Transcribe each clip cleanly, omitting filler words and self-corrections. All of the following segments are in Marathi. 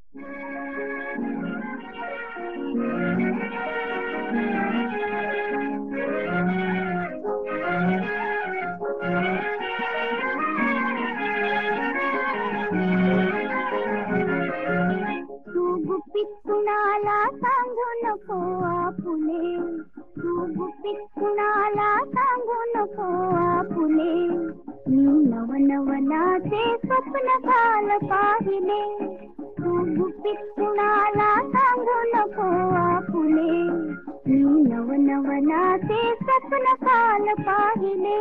गुपित कुणाला सांगू नको आपुले, तू गुपित कुणाला सांगू नको आपुले, मी नवनवनाचे स्वप्न काल पाहिले, तू गुपित कुणाला सांगू नको आपुले, मी नवनवनाचे स्वप्न काल पाहिले.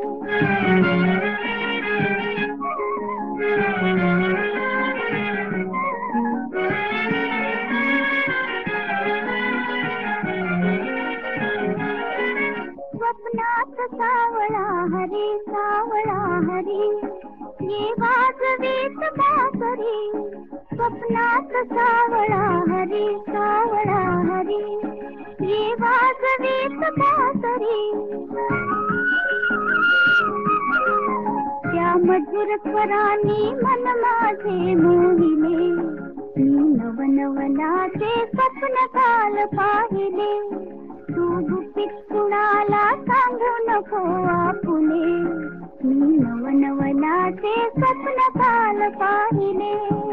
स्वप्नात सावळा हरी सावळा हरी, ये वाजवीत बासरी, स्वप्नात सावळा हरी सावळा हरी, ये वाजवीत बासरी. त्या मधुर स्वरांनी मन माझे मोहिले, मी नवनवनाचे स्वप्न काल पाहिले, तू गुपित कुणाला सांगू नको आपुले, मी नवनवनाचे स्वप्न काल पाहिले.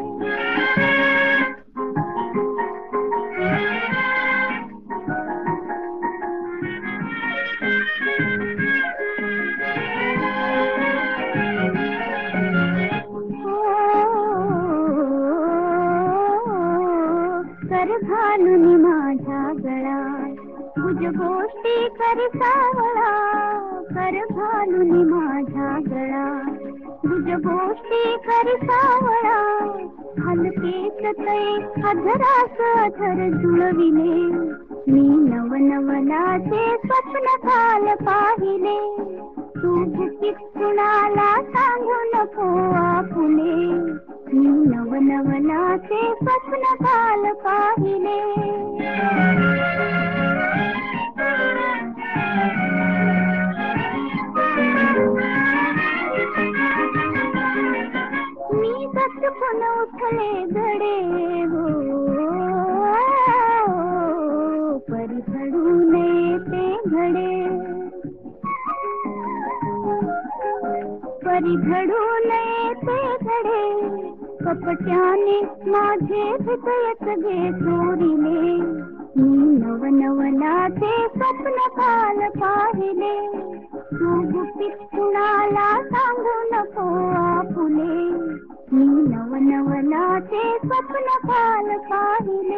कर घालून माझ्या गळ्यात गुज गोष्टी कर सावळा, कर घालून माझ्या गळ्यात गुज गोष्टी कर सावळा, हलकेच तै अधरास अधर जुळविले, मी नवनवनाचे स्वप्न काल पाहिले, तू गुपित कुणाला सांगू नको आपुले, मी नवनवनाचे स्वप्न काल पाहिले. मी दचकून उठले घडे हो, परी घडू नये ते घडे, परी घडू नये ते घडे, कपट्याने माझे हृदयच घे चोरिले, मी नवनवनाचे स्वप्न काल पाहिले, तू गुपित कुणाला सांगू नको आपुले, मी नवनवनाचे स्वप्न काल पाहिले.